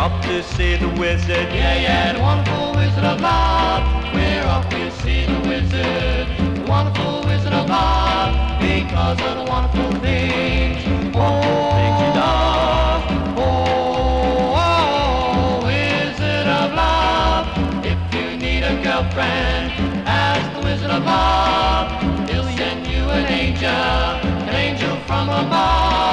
off to see the wizard. Yeah, yeah, the wonderful Wizard of Oz. We're off to see the wizard, the wonderful Wizard of Oz.